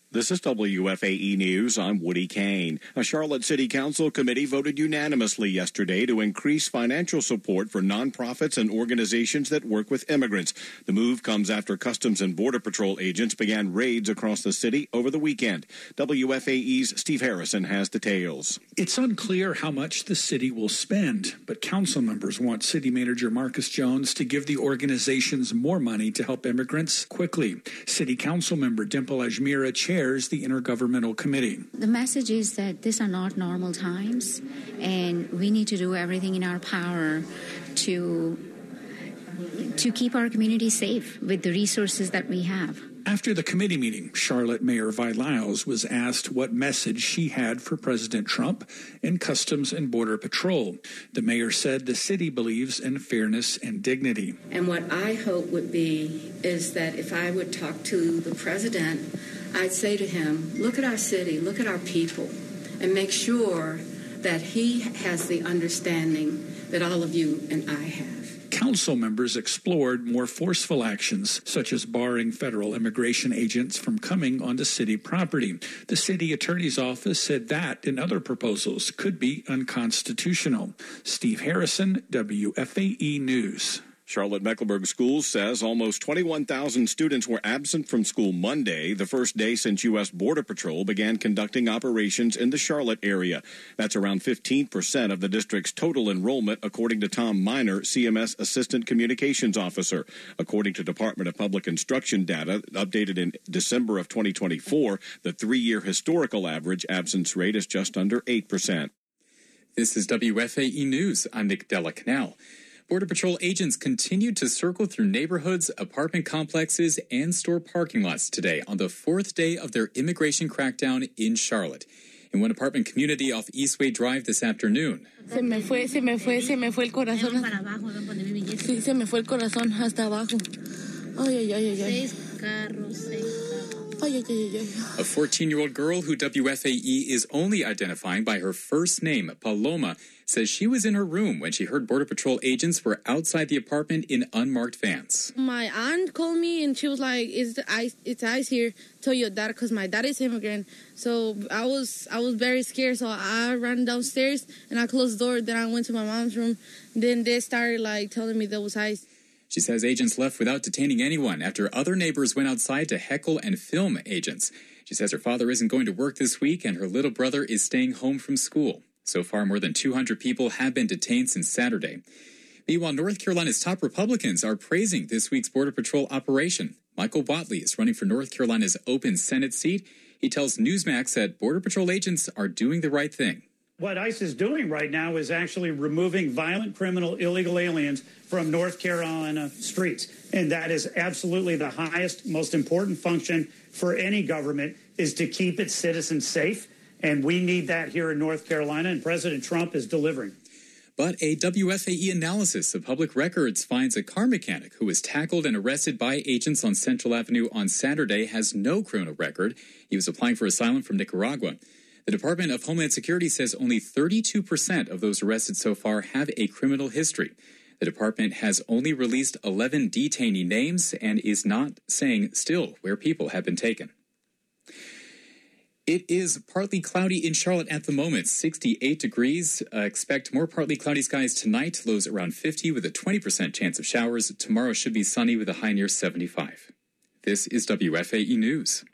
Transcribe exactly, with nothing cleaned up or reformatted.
This is W F A E News. I'm Woody Kane. A Charlotte City Council committee voted unanimously yesterday to increase financial support for nonprofits and organizations that work with immigrants. The move comes after Customs and Border Patrol agents began raids across the city over the weekend. W F A E's Steve Harrison has details. It's unclear how much the city will spend, but council members want City Manager Marcus Jones to give the organizations more money to help immigrants quickly. City Council member Dimple Ajmira chairs the Intergovernmental Committee. The message is that these are not normal times, and we need to do everything in our power to to keep our community safe with the resources that we have. After the committee meeting, Charlotte Mayor Vi Lyles was asked what message she had for President Trump and Customs and Border Patrol. The mayor said the city believes in fairness and dignity. And what I hope would be is that if I would talk to the president, I'd say to him, look at our city, look at our people, and make sure that he has the understanding that all of you and I have. Council members explored more forceful actions, such as barring federal immigration agents from coming onto city property. The city attorney's office said that and other proposals could be unconstitutional. Steve Harrison, W F A E News. Charlotte Mecklenburg Schools says almost twenty-one thousand students were absent from school Monday, the first day since U S Border Patrol began conducting operations in the Charlotte area. That's around fifteen percent of the district's total enrollment, according to Tom Miner, C M S Assistant Communications Officer. According to Department of Public Instruction data updated in December of twenty twenty-four, the three-year historical average absence rate is just under eight percent. This is W F A E News. I'm Nick Della Canal. Border Patrol agents continued to circle through neighborhoods, apartment complexes, and store parking lots today on the fourth day of their immigration crackdown in Charlotte. In one apartment community off Eastway Drive this afternoon. Se me fue, se me fue, se me fue el corazón. Sí, se me fue el corazón hasta abajo. Ay, ay, ay, ay. Seis carros, seis carros. A fourteen-year-old girl who W F A E is only identifying by her first name, Paloma, says she was in her room when she heard Border Patrol agents were outside the apartment in unmarked vans. My aunt called me and she was like, "Is the ice? It's ice here. Tell your dad because my dad is immigrant." So I was I was very scared. So I ran downstairs and I closed the door. Then I went to my mom's room. Then they started like telling me there was ice. She says agents left without detaining anyone after other neighbors went outside to heckle and film agents. She says her father isn't going to work this week and her little brother is staying home from school. So far, more than two hundred people have been detained since Saturday. Meanwhile, North Carolina's top Republicans are praising this week's Border Patrol operation. Michael Whatley is running for North Carolina's open Senate seat. He tells Newsmax that Border Patrol agents are doing the right thing. What ICE is doing right now is actually removing violent criminal illegal aliens from North Carolina streets. And that is absolutely the highest, most important function for any government, is to keep its citizens safe. And we need that here in North Carolina, and President Trump is delivering. But a W F A E analysis of public records finds a car mechanic who was tackled and arrested by agents on Central Avenue on Saturday has no criminal record. He was applying for asylum from Nicaragua. The Department of Homeland Security says only thirty-two percent of those arrested so far have a criminal history. The department has only released eleven detainee names and is not saying still where people have been taken. It is partly cloudy in Charlotte at the moment, sixty-eight degrees. Uh, expect more partly cloudy skies tonight, lows around fifty with a twenty percent chance of showers. Tomorrow should be sunny with a high near seventy-five. This is W F A E News.